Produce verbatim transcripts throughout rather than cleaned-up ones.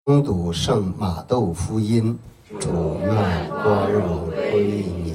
恭读圣马窦福音，主愿光荣归于你。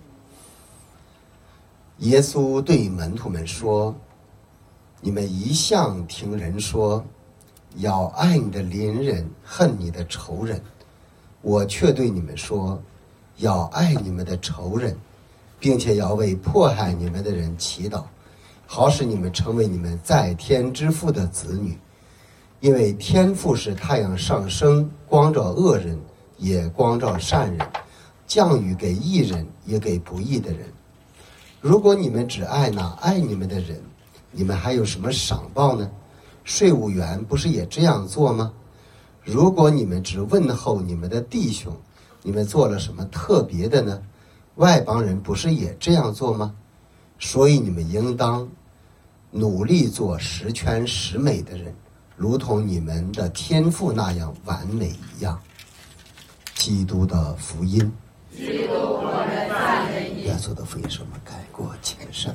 耶稣对门徒们说：你们一向听人说，要爱你的邻人，恨你的仇人。我却对你们说，要爱你们的仇人，并且要为迫害你们的人祈祷，好使你们成为你们在天之父的子女。因为天父是太阳上升，光照恶人，也光照善人，降雨给义人，也给不义的人。如果你们只爱那爱你们的人，你们还有什么赏报呢？税务员不是也这样做吗？如果你们只问候你们的弟兄，你们做了什么特别的呢？外邦人不是也这样做吗？所以你们应当努力做十全十美的人，如同你们的天父那样完美一样。基督的福音。 基督，我们赞美你。 耶稣的福音是我们改过前善。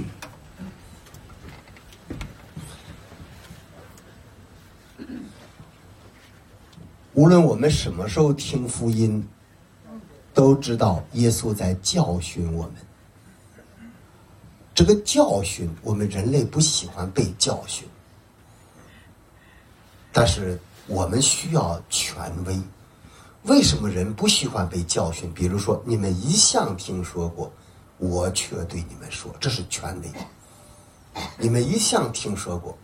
无论我们什么时候听福音，都知道耶稣在教训我们。这个教训，我们人类不喜欢被教训，但是我们需要权威。为什么人不喜欢被教训？比如说，你们一向听说过，我却对你们说，这是权威。你们一向听说过，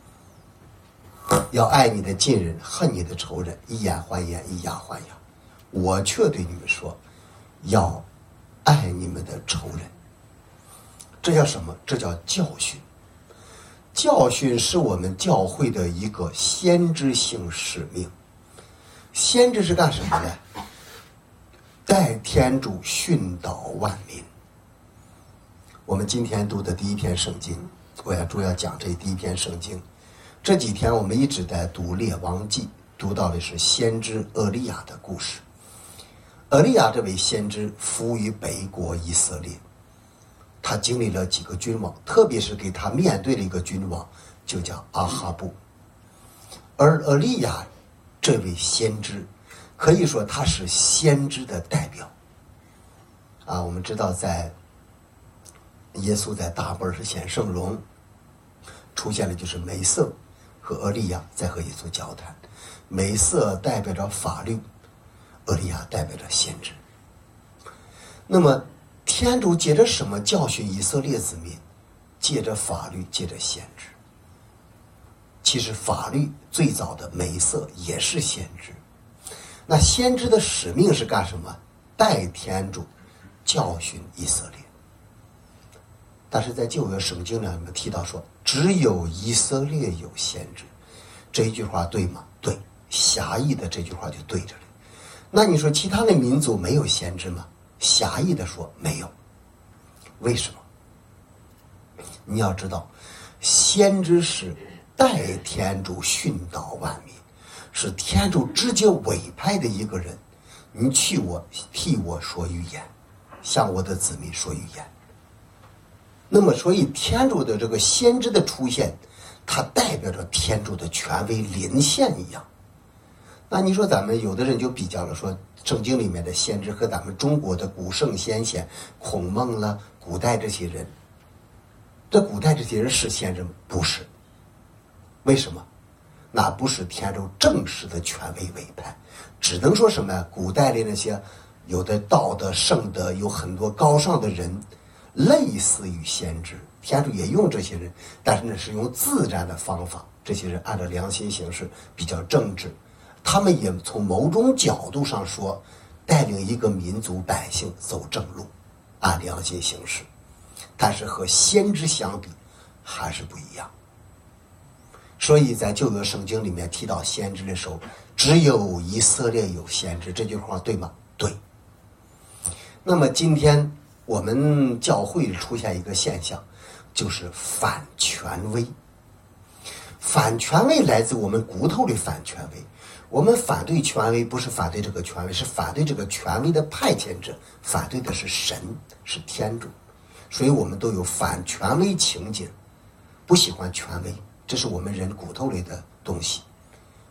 要爱你的近人，恨你的仇人，以眼还眼，以牙还牙。我却对你们说，要爱你们的仇人。这叫什么？这叫教训。教训是我们教会的一个先知性使命。先知是干什么的？代天主训导万民。我们今天读的第一篇圣经，我要主要讲这第一篇圣经。这几天我们一直在读列王记，读到的是先知俄利亚的故事。俄利亚这位先知服务于北国以色列，他经历了几个君王，特别是给他面对了一个君王，就叫阿哈布。而俄利亚这位先知，可以说他是先知的代表。啊，我们知道在耶稣在大波尔显圣容出现的就是梅瑟和俄利亚在和耶稣交谈。梅瑟代表着法律，俄利亚代表着先知。那么天主借着什么教训以色列子民？借着法律，借着先知。其实法律最早的梅瑟也是先知。那先知的使命是干什么？代天主教训以色列。但是在旧约圣经里面提到说，只有以色列有先知。这一句话对吗？对。狭义的这句话就对着了。那你说其他的民族没有先知吗？狭义的说没有。为什么？你要知道，先知是代天主训导万民，是天主直接委派的一个人。你去我替我说预言，向我的子民说预言。那么所以天主的这个先知的出现，它代表着天主的权威临现一样。那你说咱们有的人就比较了，说圣经里面的先知和咱们中国的古圣先贤孔孟了，古代这些人，这古代这些人是先知吗？不是。为什么？那不是天主正式的权威委派，只能说什么？古代的那些有的道德圣德，有很多高尚的人，类似于先知，天主也用这些人，但是呢是用自然的方法，这些人按照良心行事，比较正直。他们也从某种角度上说，带领一个民族百姓走正路，按良心行事。但是和先知相比，还是不一样。所以在旧约圣经里面提到先知的时候，只有以色列有先知，这句话对吗？对。那么今天我们教会出现一个现象，就是反权威。反权威来自我们骨头里反权威。我们反对权威，不是反对这个权威，是反对这个权威的派遣者，反对的是神，是天主。所以我们都有反权威情节，不喜欢权威，这是我们人骨头里的东西。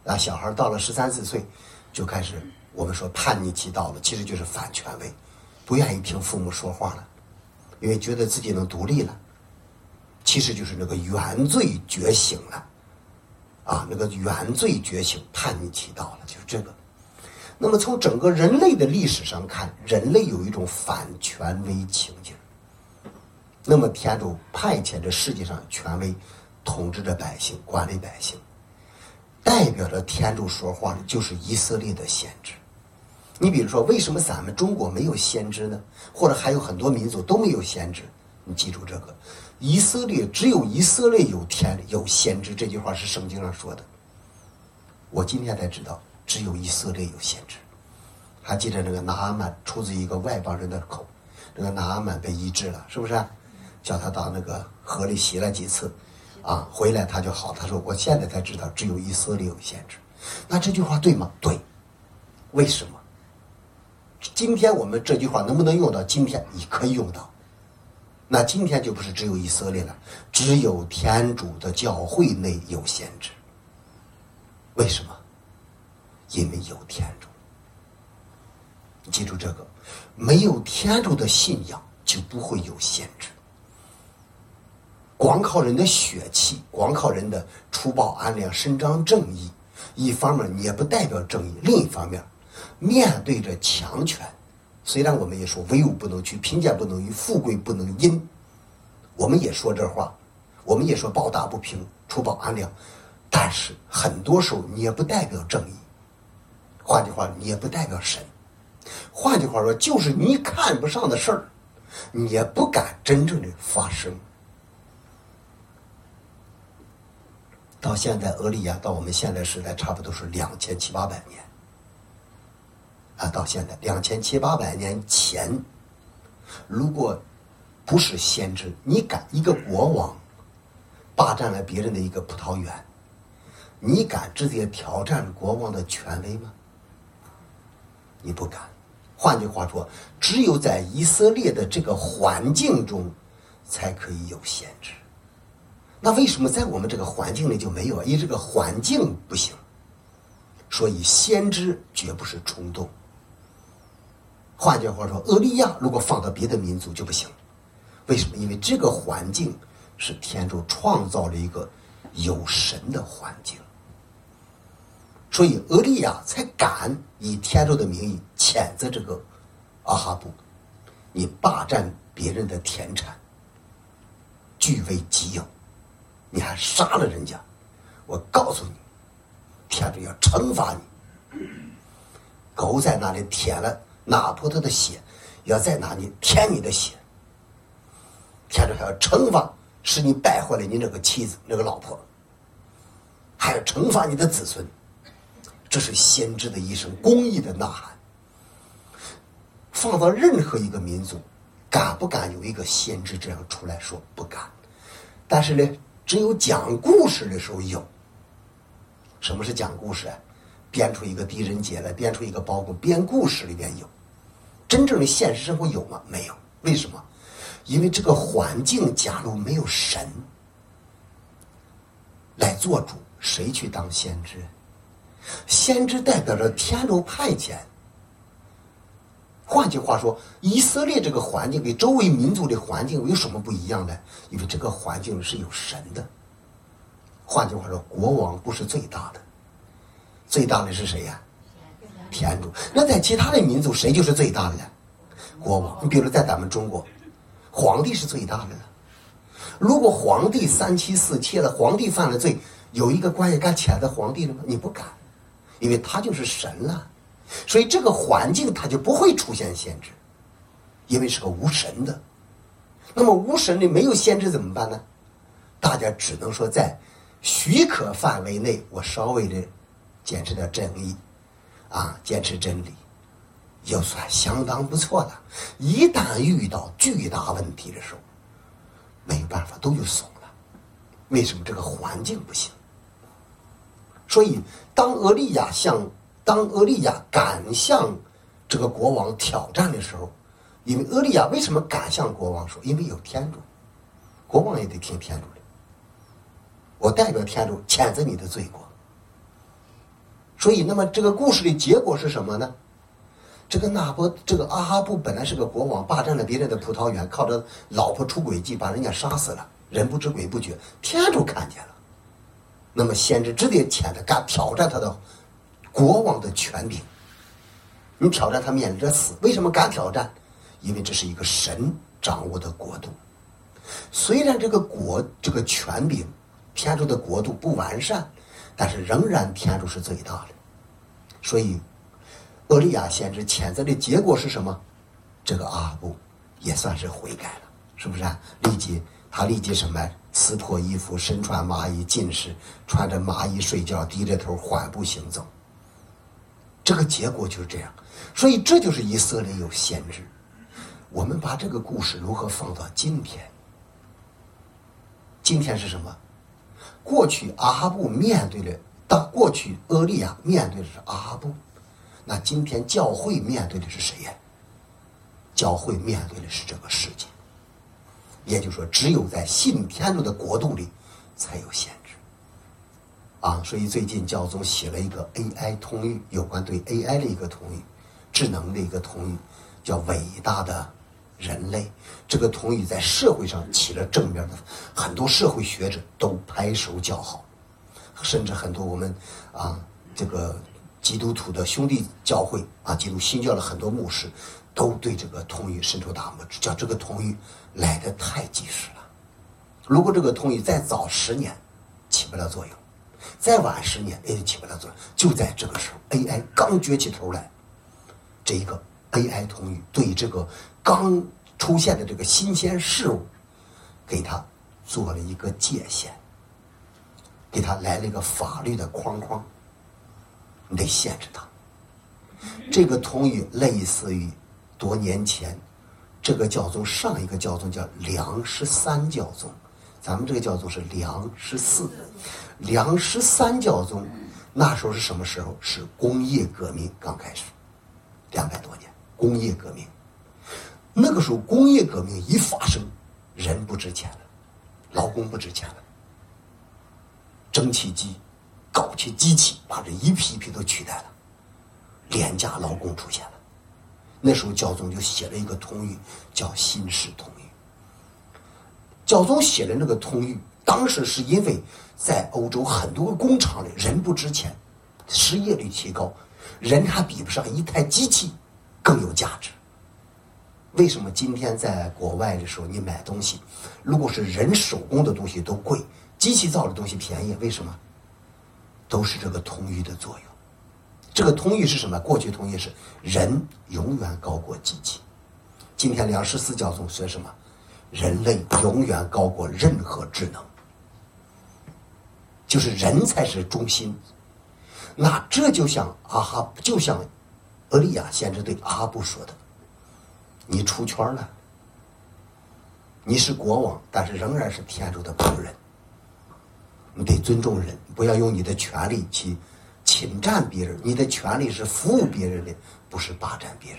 啊，小孩到了十三四岁，就开始我们说叛逆期到了，其实就是反权威，不愿意听父母说话了，因为觉得自己能独立了，其实就是那个原罪觉醒了，啊，那个原罪觉醒，叛逆期到了，就是这个。那么从整个人类的历史上看，人类有一种反权威情景。那么天主派遣着世界上权威统治着百姓，管理百姓，代表着天主说话的就是以色列的先知。你比如说，为什么咱们中国没有先知呢？或者还有很多民族都没有先知？你记住这个，以色列只有以色列有天有先知，这句话是圣经上说的。我今天才知道，只有以色列有先知。还记得那个拿阿曼出自一个外邦人的口，那个拿阿曼被医治了，是不是？叫他到那个河里洗了几次，啊，回来他就好。他说：“我现在才知道，只有以色列有先知。”那这句话对吗？对。为什么？今天我们这句话能不能用到今天？你可以用到。那今天就不是只有以色列了，只有天主的教会内有先知。为什么？因为有天主。你记住这个，没有天主的信仰就不会有先知。光靠人的血气，光靠人的除暴安良、伸张正义，一方面你也不代表正义，另一方面面对着强权，虽然我们也说威武不能屈，贫贱不能移，富贵不能淫，我们也说这话，我们也说暴打不平、除暴安良，但是很多时候你也不代表正义，换句话你也不代表神，换句话说就是你看不上的事儿，你也不敢真正的发生。到现在俄利亚到我们现在时代差不多是两千七八百年啊，到现在两千七八百年前，如果不是先知，你敢一个国王霸占了别人的一个葡萄园，你敢直接挑战国王的权威吗？你不敢。换句话说，只有在以色列的这个环境中才可以有先知。那为什么在我们这个环境里就没有？因为这个环境不行，所以先知绝不是冲动。换句话说，俄利亚如果放到别的民族就不行。为什么？因为这个环境是天主创造了一个有神的环境，所以俄利亚才敢以天主的名义谴责这个阿哈布，你霸占别人的田产，据为己有，你还杀了人家，我告诉你，天主要惩罚你。狗在那里舔了拿破特的血，要在那里舔你的血，天主还要惩罚，使你败坏了你那个妻子那个老婆，还要惩罚你的子孙。这是先知的一声公义的呐喊。放到任何一个民族，敢不敢有一个先知这样出来说？不敢。但是呢，只有讲故事的时候有。什么是讲故事啊？编出一个狄仁杰来，编出一个包公，编故事里边有。真正的现实生活有吗？没有。为什么？因为这个环境假如没有神来做主，谁去当先知？先知代表着天主派遣。换句话说，以色列这个环境跟周围民族的环境有什么不一样呢？因为这个环境是有神的。换句话说，国王不是最大的，最大的是谁呀？天主。那在其他的民族，谁就是最大的呢？国王。你比如在咱们中国，皇帝是最大的了。如果皇帝三妻四妾了，皇帝犯了罪，有一个官员敢谴责皇帝了吗？你不敢，因为他就是神了。所以这个环境他就不会出现先知，因为是个无神的。那么无神的没有先知怎么办呢？大家只能说在许可范围内，我稍微的坚持点正义啊，坚持真理，就算相当不错了。一旦遇到巨大问题的时候，没有办法，都就怂了。为什么？这个环境不行。所以当俄利亚向当俄利亚敢向这个国王挑战的时候，因为俄利亚为什么敢向国王说？因为有天主，国王也得听天主的。我代表天主谴责你的罪过， 所以那么这个故事的结果是什么呢？这个拿伯这个阿哈布本来是个国王，霸占了别人的葡萄园，靠着老婆出诡计把人家杀死了，人不知鬼不觉，天主看见了，那么先知只得前来敢挑战他的国王的权柄，你挑战他面临着死，为什么敢挑战？因为这是一个神掌握的国度，虽然这个国这个权柄天主的国度不完善，但是仍然天主是最大的。所以厄利亚先知谴责的结果是什么？这个阿哈布也算是悔改了，是不是啊？立即他立即什么？撕破衣服，身穿麻衣，进食，穿着麻衣睡觉，低着头缓步行走。这个结果就是这样。所以这就是以色列有先知。我们把这个故事如何放到今天？今天是什么？过去阿哈布面对的，当过去厄利亚面对的是阿哈布，那今天教会面对的是谁呀？教会面对的是这个世界。也就是说，只有在信天主的国度里才有限制啊。所以最近教宗写了一个 A I 通谕，有关对 A I 的一个通谕，智能的一个通谕，叫伟大的人类。这个通谕在社会上起了正面的，很多社会学者都拍手叫好，甚至很多我们啊这个基督徒的兄弟教会啊，基督新教的很多牧师都对这个通谕伸出大拇指，叫这个通谕来得太及时了。如果这个通谕再早十年起不了作用，再晚十年也起不了作用，就在这个时候 A I 刚撅起头来，这一个 A I 通谕对这个刚出现的这个新鲜事物给他做了一个界限，给他来了一个法律的框框，你得限制他。这个通谕类似于多年前这个教宗，上一个教宗叫梁十三教宗，咱们这个教宗是梁十四。梁十三教宗那时候是什么时候？是工业革命刚开始，两百多年工业革命。那个时候工业革命一发生，人不值钱了，劳工不值钱了，蒸汽机搞起机器把这一批一批都取代了，廉价劳工出现了。那时候教宗就写了一个通谕，叫《新式通谕》。教宗写的那个通谕，当时是因为在欧洲很多工厂里人不值钱，失业率提高，人还比不上一台机器更有价值。为什么今天在国外的时候你买东西，如果是人手工的东西都贵，机器造的东西便宜？为什么？都是这个通谕的作用。这个通谕是什么？过去通谕是人永远高过机器，今天梁十四教宗说什么？人类永远高过任何智能，就是人才是中心。那这就像阿哈，就像厄利亚先知对阿哈布说的，你出圈了，你是国王，但是仍然是天主的仆人，你得尊重人，不要用你的权利去侵占别人，你的权利是服务别人的，不是霸占别人。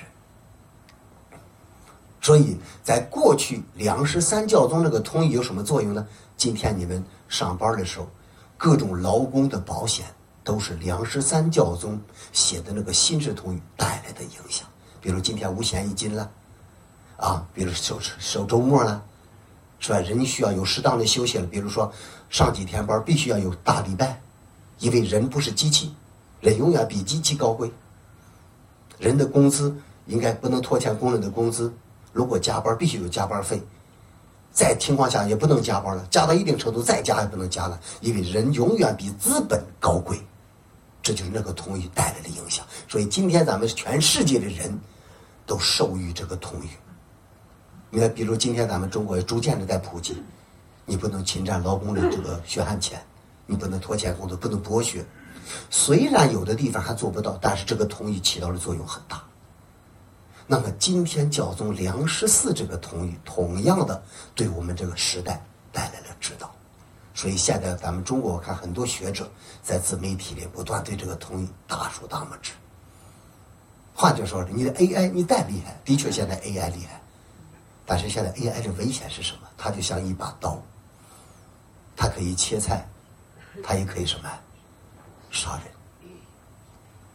所以在过去梁十三教宗这个通谕有什么作用呢？今天你们上班的时候，各种劳工的保险都是梁十三教宗写的那个新式通谕带来的影响。比如今天五险一金了啊，比如收收周末了，是吧？人需要有适当的休息了，比如说上几天班必须要有大礼拜，因为人不是机器，人永远比机器高贵。人的工资应该不能拖欠工人的工资，如果加班必须有加班费，在情况下也不能加班了，加到一定程度再加也不能加了，因为人永远比资本高贵。这就是那个通谕带来的影响。所以今天咱们全世界的人都受于这个通谕。你看，比如今天咱们中国逐渐的在普及，你不能侵占劳工的这个血汗钱，你不能拖欠工作，不能剥削。虽然有的地方还做不到，但是这个通谕起到的作用很大。那么今天教宗梁十四这个通谕，同样的对我们这个时代带来了指导。所以现在咱们中国，我看很多学者在自媒体里不断对这个通谕大竖大拇指。换句说，你的 A I 你再厉害，的确现在 A I 厉害，但是现在 A I 的危险是什么？它就像一把刀，它可以切菜，它也可以什么杀人。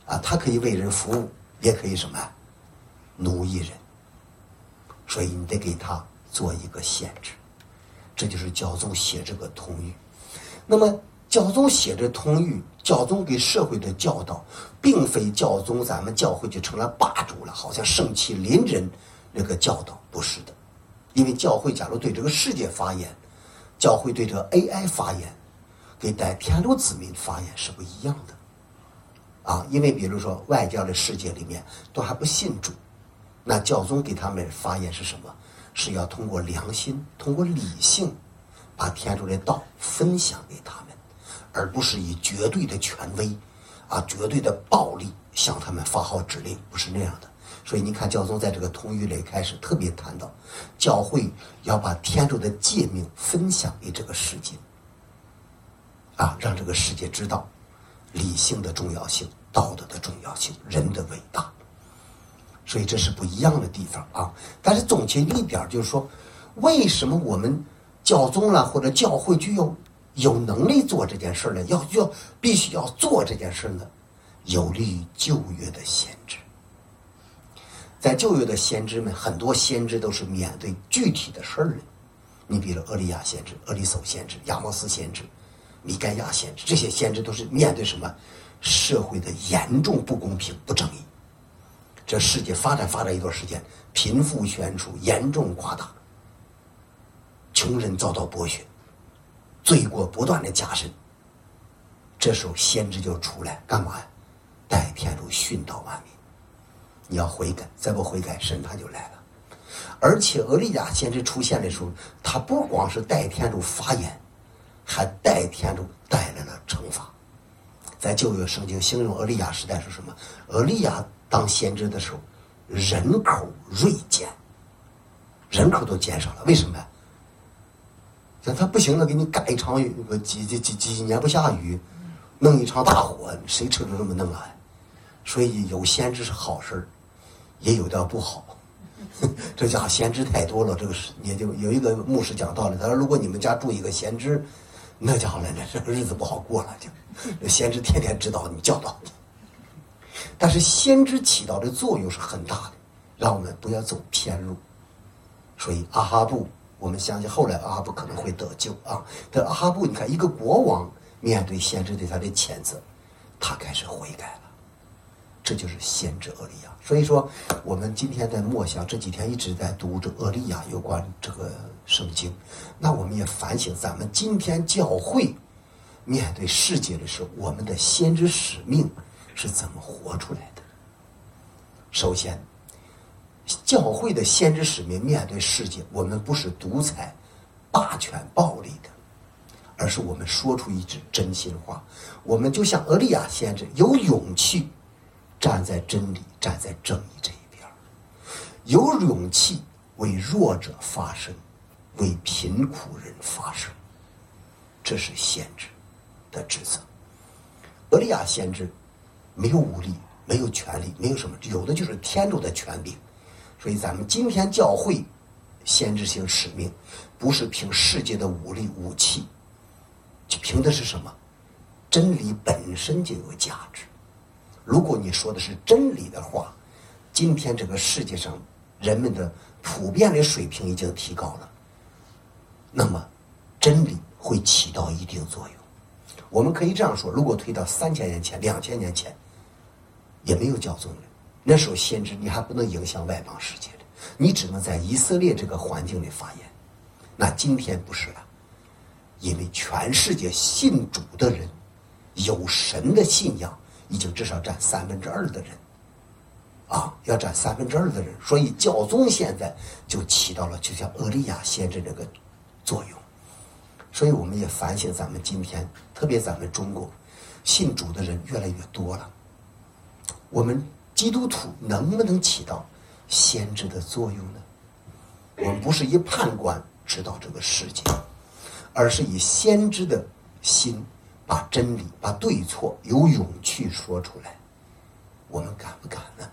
啊，他可以为人服务，也可以什么奴役人，所以你得给他做一个限制。这就是教宗写这个通谕。那么教宗写这通谕，教宗给社会的教导，并非教宗咱们教会就成了霸主了，好像盛气凌人那个教导，不是的。因为教会假如对这个世界发言，教会对这个 A I 发言，跟带天主子民发言是不一样的啊。因为比如说外教的世界里面都还不信主，那教宗给他们发言是什么？是要通过良心，通过理性，把天主的道分享给他们，而不是以绝对的权威啊、绝对的暴力向他们发号指令，不是那样的。所以你看，教宗在这个通谕里开始特别谈到，教会要把天主的诫命分享给这个世界，啊，让这个世界知道理性的重要性、道德的重要性、人的伟大。所以这是不一样的地方啊。但是总结一点就是说，为什么我们教宗啦或者教会就要有能力做这件事呢？要要必须要做这件事呢？有利于旧约的先知。在旧约的先知们，很多先知都是面对具体的事儿的。你比如厄利亚先知、厄利叟先知、亚摩斯先知、米盖亚先知，这些先知都是面对什么？社会的严重不公平、不正义。这世界发展发展一段时间，贫富悬殊严重夸大，穷人遭到剥削，罪过不断的加深。这时候先知就出来干嘛呀？带天主训导万民，你要悔改，再不悔改，审判就来了。而且俄利亚先知出现的时候，他不光是带天主发言，还带天主带来了惩罚。在旧约圣经形容俄利亚时代是什么？俄利亚当先知的时候，人口锐减，人口都减少了。为什么呀？像他不行了，给你赶一场雨，几几几几年不下雨，弄一场大火，谁吃着这么弄啊？所以有先知是好事，也有点不好。这家先知太多了，这个是也就有一个牧师讲道理，他说如果你们家住一个先知，那家伙来了，这个日子不好过了，就先知天天指导你、教导你。但是先知起到的作用是很大的，让我们不要走偏路。所以阿哈布，我们相信后来阿哈布可能会得救啊。但阿哈布，你看一个国王面对先知对他的谴责，他开始悔改了，这就是先知厄利亚。所以说，我们今天在默想，这几天一直在读这厄利亚有关这个圣经，那我们也反省咱们今天教会面对世界的时候，我们的先知使命是怎么活出来的。首先，教会的先知使命面对世界，我们不是独裁、霸权、暴力的，而是我们说出一句真心话。我们就像厄利亚先知，有勇气站在真理、站在正义这一边，有勇气为弱者发声，为贫苦人发声。这是先知的职责。厄利亚先知没有武力，没有权力，没有什么，有的就是天主的权柄。所以咱们今天教会先知性使命，不是凭世界的武力武器，就凭的是什么？真理本身就有价值。如果你说的是真理的话，今天这个世界上人们的普遍的水平已经提高了，那么真理会起到一定作用。我们可以这样说，如果推到三千年前、两千年前，也没有教宗了。那时候先知你还不能影响外邦世界的，你只能在以色列这个环境里发言。那今天不是了，因为全世界信主的人，有神的信仰，已经至少占三分之二的人，啊，要占三分之二的人，所以教宗现在就起到了就像厄利亚先知这个作用。所以我们也反省咱们今天，特别咱们中国信主的人越来越多了，我们基督徒能不能起到先知的作用呢？我们不是以判官指导这个世界，而是以先知的心，把真理、把对错有勇气说出来。我们敢不敢呢？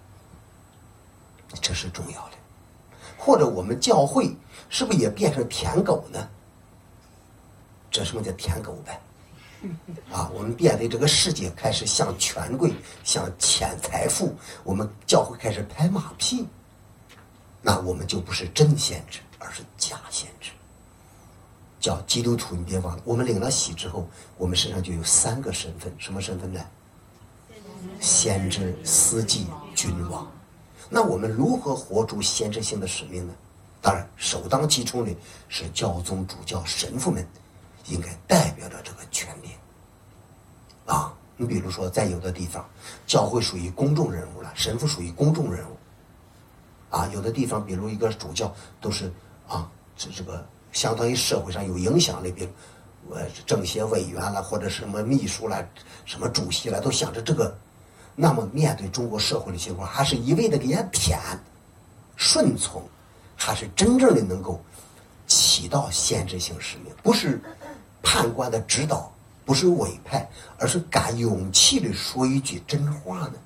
这是重要的。或者我们教会是不是也变成舔狗呢？这什么叫舔狗呗？ 啊，我们面对这个世界开始向权贵、向钱财富，我们教会开始拍马屁，那我们就不是真先知，而是假先知。叫基督徒，你别忘了，我们领了洗之后，我们身上就有三个身份，什么身份呢？先知、司祭、君王。那我们如何活出先知性的使命呢？当然，首当其冲的是教宗、主教、神父们应该代表着这个权利啊。你比如说，在有的地方，教会属于公众人物了，神父属于公众人物啊。有的地方，比如一个主教都是啊，这这个相当于社会上有影响力，比如我政协委员了，或者什么秘书了，什么主席了，都想着这个。那么面对中国社会的情况，还是一味的给人舔顺从，还是真正的能够起到先知性使命，不是判官的指导，不是委派，而是敢勇气的说一句真话呢？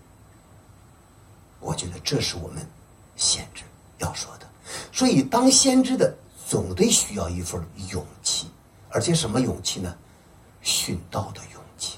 我觉得这是我们先知要说的。所以当先知的总得需要一份勇气，而且什么勇气呢？殉道的勇气。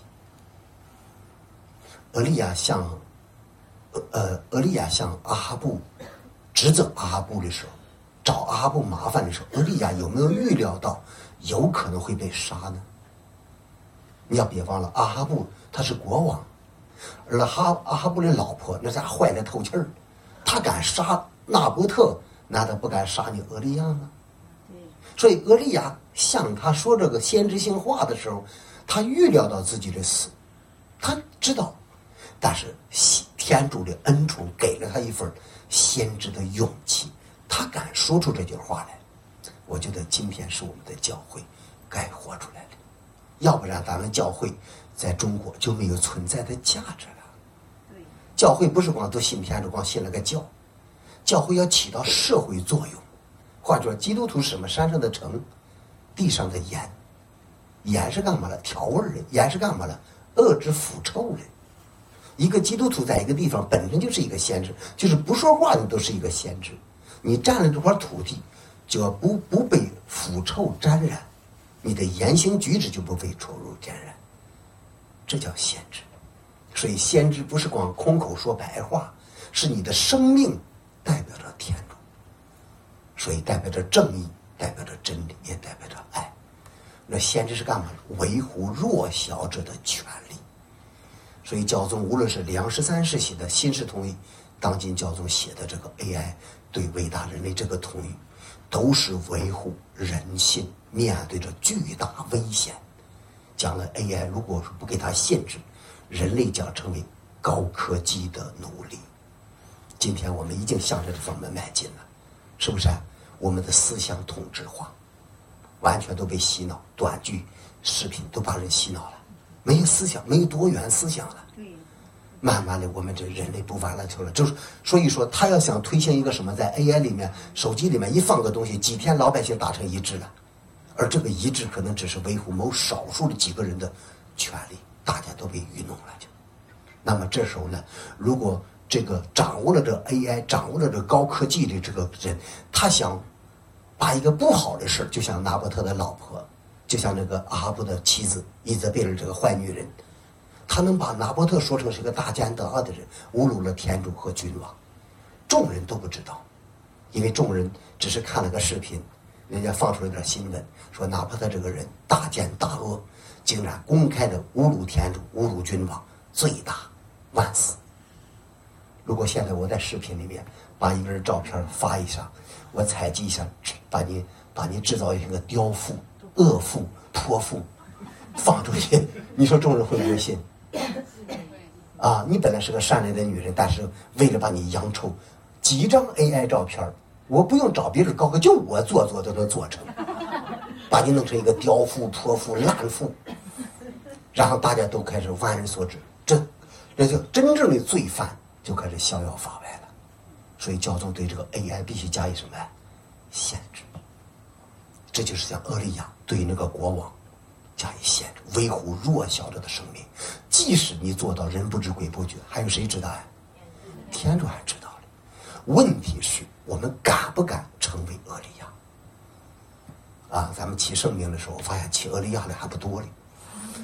俄利亚向呃俄利亚向阿哈布指责阿哈布的时候，找阿哈布麻烦的时候，俄利亚有没有预料到有可能会被杀呢？你要别忘了，阿哈布他是国王，而哈阿哈布的老婆那家坏得透气儿，他敢杀纳伯特，难道不敢杀你俄利亚吗？所以俄利亚向他说这个先知性话的时候，他预料到自己的死，他知道。但是天主的恩宠给了他一份先知的勇气，他敢说出这句话来。我觉得今天是我们的教会该活出来的，要不然咱们教会在中国就没有存在的价值了。教会不是光都信天主，光信了个教，教会要起到社会作用。换句话说，基督徒是什么？山上的城，地上的盐。盐是干嘛了？调味的。盐是干嘛了？遏制腐臭的。一个基督徒在一个地方本身就是一个先知，就是不说话的都是一个先知。你占了这块土地，就要不不被腐臭沾染，你的言行举止就不被臭肉沾染，这叫先知。所以先知不是光空口说白话，是你的生命代表着天主，所以代表着正义，代表着真理，也代表着爱。那先知是干嘛的？维护弱小者的权利。所以教宗无论是梁十三世写的新式统语，当今教宗写的这个 A I 对伟大人类这个统语，都是维护人性面对着巨大危险。讲了 A I 如果不给它限制，人类将成为高科技的奴隶。今天我们已经向着这方面迈进了，是不是？我们的思想统治化，完全都被洗脑，短剧、视频都把人洗脑了。没有思想，没有多元思想了。慢慢的，我们这人类不完了头了。就是所以说，他要想推行一个什么，在 A I 里面、手机里面一放个东西，几天老百姓达成一致了，而这个一致可能只是维护某少数的几个人的权利，大家都被愚弄了就。那么这时候呢，如果这个掌握了这 A I， 掌握了这高科技的这个人，他想把一个不好的事，就像拿伯特的老婆。就像那个阿哈布的妻子伊泽贝尔这个坏女人，她能把拿伯特说成是个大奸大恶的人，侮辱了天主和君王，众人都不知道，因为众人只是看了个视频，人家放出来点新闻，说拿伯特这个人大奸大恶，竟然公开的侮辱天主、侮辱君王，罪大万死。如果现在我在视频里面把一个人照片发一下，我采集一下，把你把你制造一个雕父、恶妇、泼妇放出去，你说众人会不会信？啊，你本来是个善良的女人，但是为了把你养丑，几张 A I 照片，我不用找别人高个，就我做做都能做成，把你弄成一个雕妇、泼妇、烂妇，然后大家都开始万人所指，这这就真正的罪犯就开始逍遥法外了。所以教宗对这个 A I 必须加以什么限制？这就是像俄利亚对那个国王加以限制，维护弱小者的生命。即使你做到人不知鬼不觉，还有谁知道呀？天主还知道了。问题是我们敢不敢成为俄利亚？啊，咱们起圣名的时候，我发现起俄利亚的还不多嘞。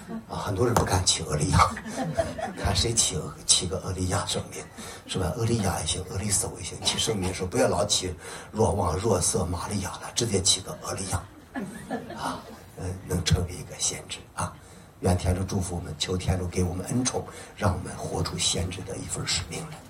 啊，很多人不敢起俄利亚，看谁起起个俄利亚圣名，是吧？俄利亚也行，俄利叟也行，起圣名说不要老起若望、若瑟、玛利亚了，直接起个俄利亚，啊，嗯，能成为一个先知啊。愿天主祝福我们，求天主给我们恩宠，让我们活出先知的一份使命来。